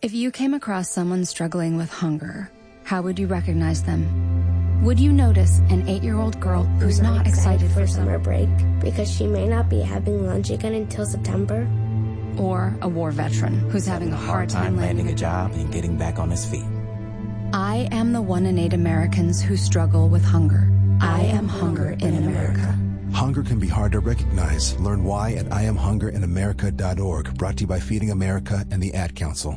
If you came across someone struggling with hunger, how would you recognize them? Would you notice an 8-year-old girl who's not excited for summer break because she may not be having lunch again until September? Or a war veteran who's having a hard time landing a job and getting back on his feet? I am the 1 in 8 Americans who struggle with hunger. I am hunger in America. Hunger can be hard to recognize. Learn why at IamHungerInAmerica.org. Brought to you by Feeding America and the Ad Council.